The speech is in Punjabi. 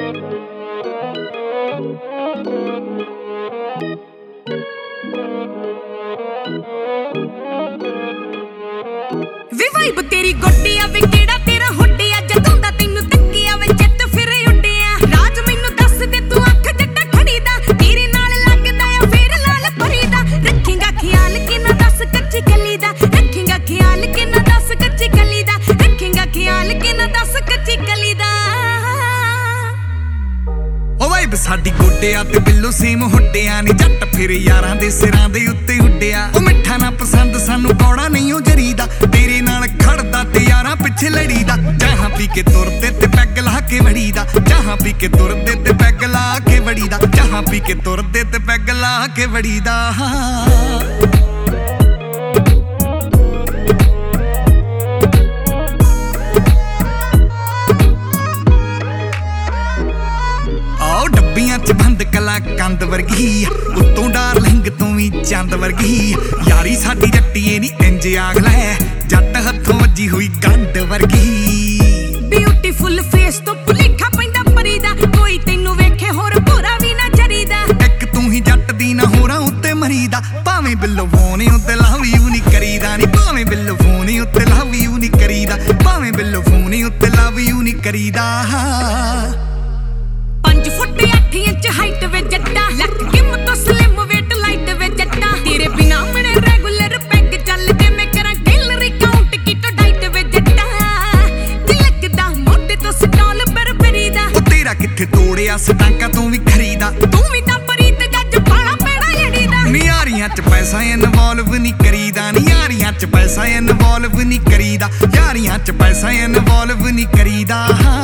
ਵੇ ਵਾਈਬ ਤੇਰੀ ਗੋਡੀ ਆ ਵੇ ਕਿਹੜਾ ਤੇਰਾ ਹੁੱਡਿਆ ਜਦੋਂ ਦਾ ਤੈਨੂੰ ਤੱਕਿਆ ਵੇ ਜੱਟ ਫਿਰ ਉੱਡਿਆ ਰਾਜ ਮੈਨੂੰ ਦੱਸ ਦੇ ਤੂੰ ਅੱਖ ਜੱਟਾ ਖੜੀ ਦਾ ਤੇਰੇ ਨਾਲ ਲੱਗਦਾ ਆ ਫੇਰ ਲਾਲ ਪਰੀ ਦਾ ਰੱਖੇਂਗਾ ਖਿਆਲ ਕਿ ਨਾ ਦੱਸ ਕੱਚੀ ਕਲੀ ਦਾ ਰੱਖੇਂਗਾ ਖਿਆਲ ਕਿ ਨਾ ਦੱਸ ਕੱਚੀ ਕਲੀ ਦਾ ਰੱਖੇਂਗਾ ਖਿਆਲ ਕਿ ਨਾ ਦੱਸ ਕੱਚੀ ਕਲੀ ਦਾ ਓ ਵਾਈਬ ਸਾਡੀ ਗੋਡਿਆ ਤੇ ਬਿੱਲੂ ਸੇਮ ਹੁੱਡਿਆ ਨੀ ਜੱਟ ਫਿਰ ਯਾਰਾਂ ਦੇ ਸਿਰਾਂ ਦੇ ਉੱਤੇ ਉੱਡਿਆ ਓ ਮਿੱਠਾ ਨਾ ਪਸੰਦ ਸਾਨੂੰ ਕੌੜਾ ਨਹੀਂ ਓ ਜਰੀਦਾ ਤੇਰੇ ਨਾਲ ਖੜਦਾ ਤੇ ਯਾਰਾਂ ਪਿੱਛੇ ਲੜੀਦਾ ਚਾਹਾਂ ਪੀ ਕੇ ਤੁਰਦੇ ਤੇ ਪੈਗ ਲਾ ਕੇ ਵੜੀਦਾ ਚਾਹਾਂ ਪੀ ਕੇ ਤੁਰਦੇ ਤੇ ਪੈਗ ਲਾ ਕੇ ਵੜੀਦਾ ਚਾਹਾਂ ਪੀ ਕੇ ਤੁਰਦੇ ਤੇ ਪੈਗ ਲਾ ਕੇ ਵੜੀਦਾ ਡੱਬੀਆਂ ਚ ਬੰਦ ਕਲਾ ਕੰਦ ਵਰਗੀ ਉੱਤੋਂ ਡਾਰਲਿੰਗ ਤੂੰ ਵੀ ਚੰਦ ਵਰਗੀ ਯਾਰੀ ਸਾਡੀ ਜੱਟੀਏ ਨੀ ਇੰਜ ਆਗ ਲੈ ਜੱਟ ਹੱਥੋਂ ਵੱਜੀ ਹੋਈ ਗੰਢ ਵਰਗੀ ਬਿਊਟੀਫੁਲ ਫੇਸ ਤੋਂ ਭੁਲੇਖਾ ਪੈਂਦਾ ਪਰੀ ਦਾ ਕੋਈ ਤੈਨੂੰ ਵੇਖੇ ਹੋਰ ਭੋਰਾ ਵੀ ਨਾ ਜਰੀਦਾ ਇੱਕ ਤੂੰ ਹੀ ਜੱਟ ਦੀ ਨਾ ਹੋਰਾਂ ਉੱਤੇ ਮਰੀਦਾ ਭਾਵੇਂ ਬਿੱਲੋ ਫੋਨ ਉੱਤੇ ਲਵ ਯੂ ਨੀ ਕਰੀਦਾ ਨੀ ਭਾਵੇਂ ਬਿੱਲੋ ਫੋਨ ਉੱਤੇ ਲਵ ਯੂ ਨੀ ਕਰੀਦਾ ਭਾਵੇਂ ਬਿੱਲੋ ਫੋਨ ਉੱਤੇ ਲਵ ਯੂ ਨੀ ਕਰੀਦਾ 5 ਫੁੱਟ 8 ਇੰਚ ਹਾਈਟ ਵੇ ਜੱਟਾ ਲੱਕ ਕਿਮ ਤੋਂ ਸਲਿਮ ਵੇਟ ਲਾਈਟ ਵੇ ਜੱਟਾ ਤੇਰੇ ਬਿਨਾ ਮਣੇ ਰੈਗੂਲਰ ਪੈਗ ਚੱਲਦੇ ਮੈਂ ਕਰਾਂ ਕੈਲਰੀ ਕਾਊਂਟ ਕੀਟੋ ਡਾਈਟ ਵੇ ਜੱਟਾ ਤਿਲਕ ਦਾ ਮੋਢੇ ਤੋਂ ਸਟਾਲ ਬਰਬਰੀ ਦਾ ਉਹ ਤੇਰਾ ਕਿੱਥੇ ਤੋੜਿਆ ਸਟਾਂਕਾ ਤੂੰ ਵੀ ਖਰੀਦਾ ਤੂੰ ਵੀ ਤਾਂ ਪਰੀ ਤੇ ਜੱਜ ਪਾਲਾ ਪੈੜਾ ਲੜੀ ਦਾ ਯਾਰੀਆਂ ਚ ਪੈਸਾ ਇਨਵੋਲਵ ਨਹੀਂ ਕਰੀਦਾ ਨੀ ਯਾਰੀਆਂ ਚ ਪੈਸਾ ਇਨਵੋਲਵ ਨਹੀਂ ਕਰੀਦਾ ਯਾਰੀਆਂ ਚ ਪੈਸਾ ਇਨਵੋਲਵ ਨਹੀਂ ਕਰੀਦਾ